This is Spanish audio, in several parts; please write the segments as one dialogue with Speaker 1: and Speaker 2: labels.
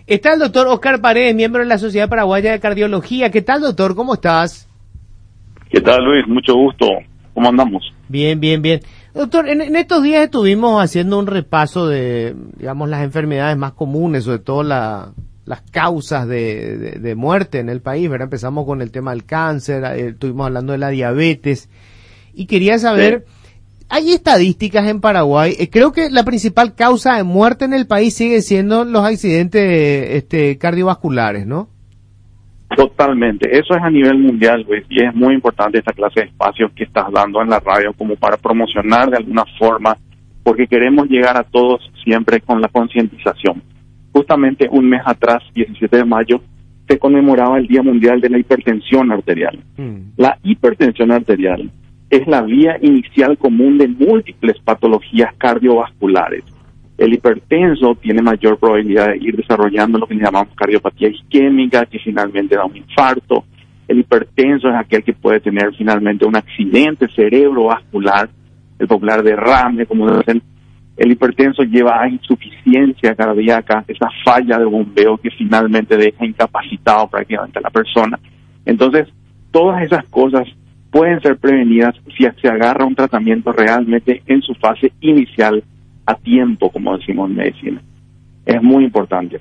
Speaker 1: Está el doctor Oscar Paredes, miembro de la Sociedad Paraguaya de Cardiología. ¿Qué tal, doctor? ¿Cómo estás?
Speaker 2: ¿Qué tal, Luis? Mucho gusto. ¿Cómo andamos?
Speaker 1: Bien. Doctor, en estos días estuvimos haciendo un repaso de, digamos, las enfermedades más comunes, sobre todo las causas de muerte en el país, ¿verdad? Empezamos con el tema del cáncer, estuvimos hablando de la diabetes, y quería saber, ¿hay estadísticas en Paraguay? Creo que la principal causa de muerte en el país sigue siendo los accidentes cardiovasculares, ¿no?
Speaker 2: Totalmente. Eso es a nivel mundial, Luis, y es muy importante esta clase de espacios que estás dando en la radio como para promocionar de alguna forma, porque queremos llegar a todos siempre con la concientización. Justamente un mes atrás, 17 de mayo, se conmemoraba el Día Mundial de la Hipertensión Arterial. La hipertensión arterial es la vía inicial común de múltiples patologías cardiovasculares. El hipertenso tiene mayor probabilidad de ir desarrollando lo que llamamos cardiopatía isquémica, que finalmente da un infarto. El hipertenso es aquel que puede tener finalmente un accidente cerebrovascular, el popular derrame, como dicen. El hipertenso lleva a insuficiencia cardíaca, esa falla de bombeo que finalmente deja incapacitado prácticamente a la persona. Entonces, todas esas cosas pueden ser prevenidas si se agarra un tratamiento realmente en su fase inicial, a tiempo, como decimos en medicina. Es muy importante.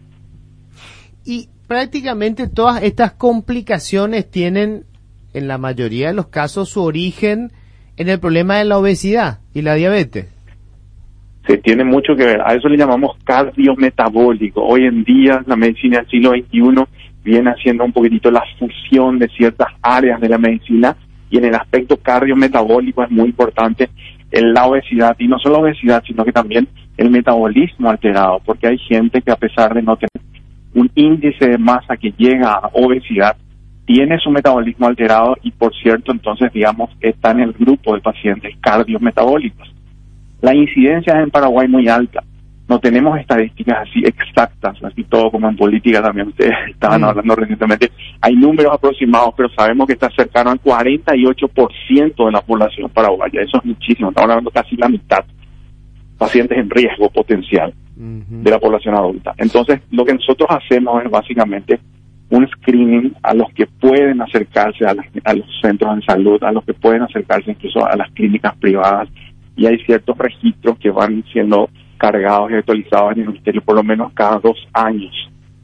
Speaker 1: Y prácticamente todas estas complicaciones tienen, en la mayoría de los casos, su origen en el problema de la obesidad y la diabetes.
Speaker 2: Se tiene mucho que ver. A eso le llamamos cardiometabólico. Hoy en día, la medicina del siglo XXI viene haciendo un poquitito la fusión de ciertas áreas de la medicina, y en el aspecto cardiometabólico es muy importante la obesidad, y no solo obesidad, sino que también el metabolismo alterado, porque hay gente que, a pesar de no tener un índice de masa que llega a obesidad, tiene su metabolismo alterado y, por cierto, entonces, digamos, está en el grupo de pacientes cardiometabólicos. La incidencia es en Paraguay muy alta. No tenemos estadísticas así exactas, así todo como en política también ustedes estaban hablando recientemente. Hay números aproximados, pero sabemos que está cercano al 48% de la población paraguaya. Eso es muchísimo, estamos hablando casi la mitad. Pacientes en riesgo potencial de la población adulta. Entonces, lo que nosotros hacemos es básicamente un screening a los que pueden acercarse a los centros de salud, a los que pueden acercarse incluso a las clínicas privadas, y hay ciertos registros que van siendo cargados y actualizados en el ministerio por lo menos cada 2 años.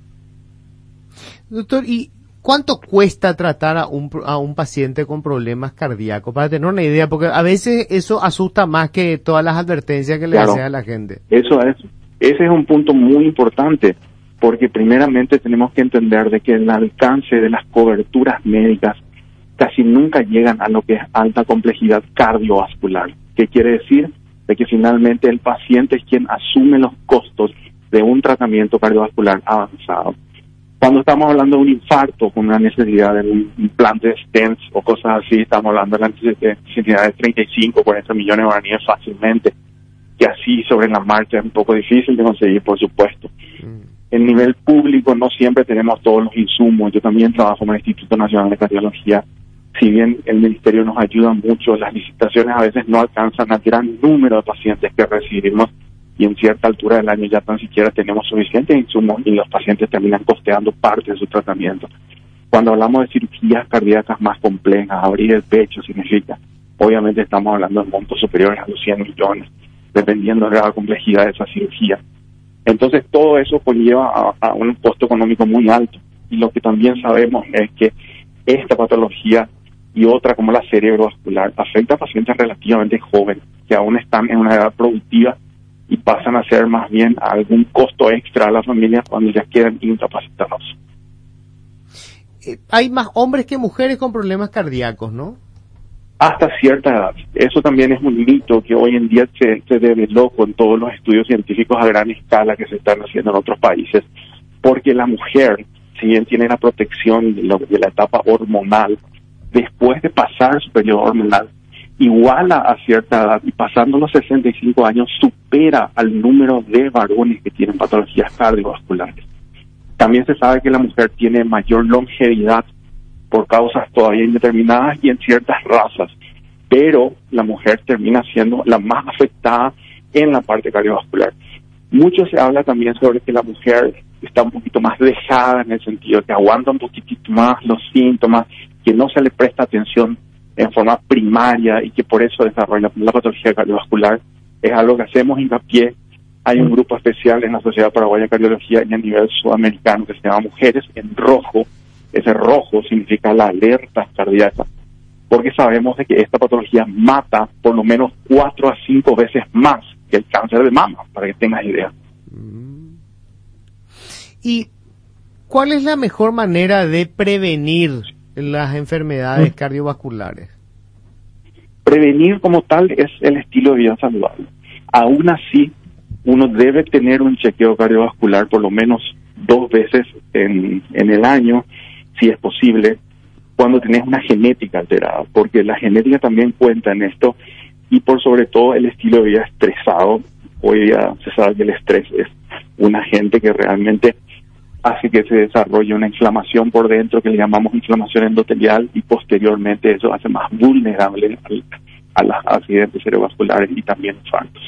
Speaker 1: Doctor, ¿y cuánto cuesta tratar a un paciente con problemas cardíacos? Para tener una idea, porque a veces eso asusta más que todas las advertencias que le hacen a la gente.
Speaker 2: Ese es un punto muy importante, porque primeramente tenemos que entender de que el alcance de las coberturas médicas casi nunca llegan a lo que es alta complejidad cardiovascular. ¿Qué quiere decir? De que finalmente el paciente es quien asume los costos de un tratamiento cardiovascular avanzado. Cuando estamos hablando de un infarto con una necesidad de un implante de stents o cosas así, estamos hablando de la necesidad de 35, 40 millones de guaraníes fácilmente, que así sobre la marcha es un poco difícil de conseguir, por supuesto. En nivel público no siempre tenemos todos los insumos. Yo también trabajo en el Instituto Nacional de Cardiología. Si bien el ministerio nos ayuda mucho, las licitaciones a veces no alcanzan al gran número de pacientes que recibimos, y en cierta altura del año ya tan siquiera tenemos suficientes insumos y los pacientes terminan costeando parte de su tratamiento. Cuando hablamos de cirugías cardíacas más complejas, abrir el pecho significa, obviamente estamos hablando de montos superiores a los 100 millones, dependiendo de la complejidad de esa cirugía. Entonces todo eso conlleva a un costo económico muy alto, y lo que también sabemos es que esta patología y otra como la cerebrovascular afecta a pacientes relativamente jóvenes que aún están en una edad productiva y pasan a ser más bien algún costo extra a la familia cuando ya quedan incapacitados.
Speaker 1: Hay más hombres que mujeres con problemas cardíacos, ¿no?
Speaker 2: Hasta cierta edad. Eso también es un mito que hoy en día se develó con todos los estudios científicos a gran escala que se están haciendo en otros países, porque la mujer, si bien tiene la protección de la etapa hormonal, después de pasar su periodo hormonal, igual a cierta edad y pasando los 65 años, supera al número de varones que tienen patologías cardiovasculares. También se sabe que la mujer tiene mayor longevidad por causas todavía indeterminadas y en ciertas razas, pero la mujer termina siendo la más afectada en la parte cardiovascular. Mucho se habla también sobre que la mujer está un poquito más dejada en el sentido que aguanta un poquitito más los síntomas, que no se le presta atención en forma primaria y que por eso desarrolla la patología cardiovascular, es algo que hacemos hincapié. Hay un grupo especial en la Sociedad Paraguaya de Cardiología y a nivel sudamericano que se llama Mujeres en Rojo. Ese rojo significa la alerta cardíaca, porque sabemos de que esta patología mata por lo menos 4 a 5 veces más que el cáncer de mama, para que tengas idea.
Speaker 1: ¿Y cuál es la mejor manera de prevenir las enfermedades cardiovasculares?
Speaker 2: Prevenir como tal es el estilo de vida saludable. Aún así, uno debe tener un chequeo cardiovascular por lo menos 2 veces en el año, si es posible, cuando tenés una genética alterada, porque la genética también cuenta en esto, y por sobre todo el estilo de vida estresado. Hoy día se sabe que el estrés es un agente que realmente hace que se desarrolle una inflamación por dentro, que le llamamos inflamación endotelial, y posteriormente eso hace más vulnerable a los accidentes cerebrovasculares y también infartos.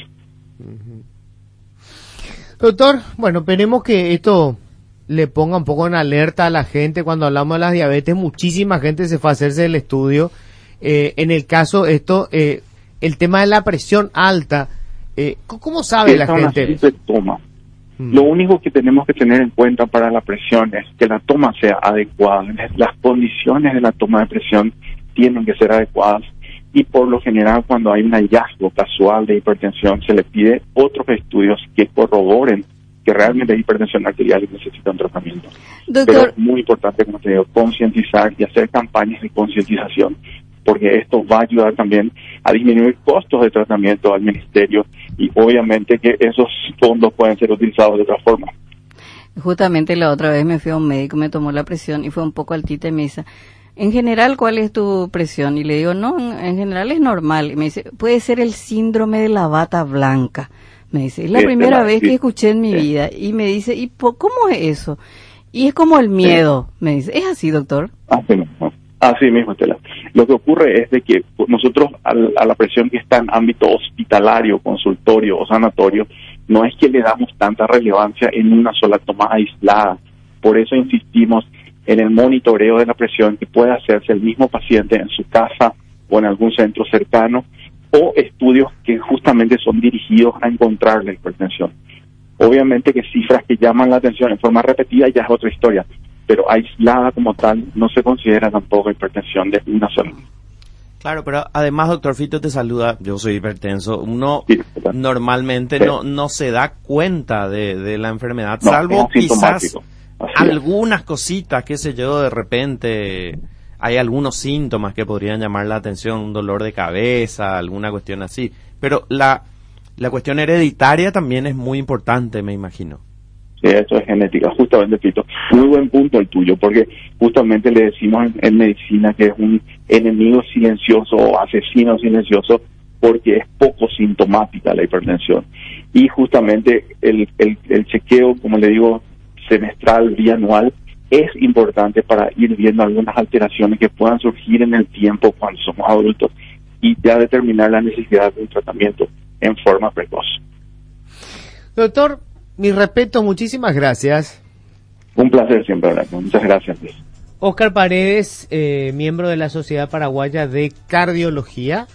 Speaker 1: Doctor, bueno, esperemos que esto le ponga un poco en alerta a la gente. Cuando hablamos de la diabetes, muchísima gente se fue a hacerse el estudio. En el caso el tema de la presión alta, ¿cómo sabe la gente?
Speaker 2: Se toma. Lo único que tenemos que tener en cuenta para la presión es que la toma sea adecuada. Las condiciones de la toma de presión tienen que ser adecuadas, y por lo general cuando hay un hallazgo casual de hipertensión se le pide otros estudios que corroboren que realmente hay hipertensión arterial y necesita un tratamiento.
Speaker 3: Doctor,
Speaker 2: pero es muy importante, como te digo, concientizar y hacer campañas de concientización, porque esto va a ayudar también a disminuir costos de tratamiento al ministerio, y obviamente que esos fondos pueden ser utilizados de otra forma.
Speaker 3: Justamente la otra vez me fui a un médico, me tomó la presión y fue un poco altita y me dice, en general, ¿cuál es tu presión? Y le digo, no, en general es normal. Y me dice, puede ser el síndrome de la bata blanca. Me dice, es la primera vez que escuché en mi vida. Y me dice, ¿y cómo es eso? Y es como el miedo, me dice. ¿Es así, doctor?
Speaker 2: Así mismo, Estela. Lo que ocurre es de que nosotros a la presión que está en ámbito hospitalario, consultorio o sanatorio, no es que le damos tanta relevancia en una sola toma aislada. Por eso insistimos en el monitoreo de la presión que puede hacerse el mismo paciente en su casa o en algún centro cercano, o estudios que justamente son dirigidos a encontrar la hipertensión. Obviamente que cifras que llaman la atención en forma repetida ya es otra historia, pero aislada como tal no se considera tampoco hipertensión de una sola.
Speaker 4: Claro, pero además, doctor Fito te saluda, yo soy hipertenso, uno normalmente no se da cuenta de la enfermedad, salvo quizás algunas cositas, qué sé yo, de repente hay algunos síntomas que podrían llamar la atención, un dolor de cabeza, alguna cuestión así, pero la cuestión hereditaria también es muy importante, me imagino.
Speaker 2: Sí, eso es genética, justamente, Pito. Muy buen punto el tuyo, porque justamente le decimos en medicina que es un enemigo silencioso o asesino silencioso, porque es poco sintomática la hipertensión. Y justamente el chequeo, como le digo, semestral, bianual, es importante para ir viendo algunas alteraciones que puedan surgir en el tiempo cuando somos adultos, y ya determinar la necesidad de un tratamiento en forma precoz.
Speaker 1: Doctor, mi respeto, muchísimas gracias.
Speaker 2: Un placer siempre hablar. Muchas gracias, Luis.
Speaker 1: Óscar Paredes, miembro de la Sociedad Paraguaya de Cardiología.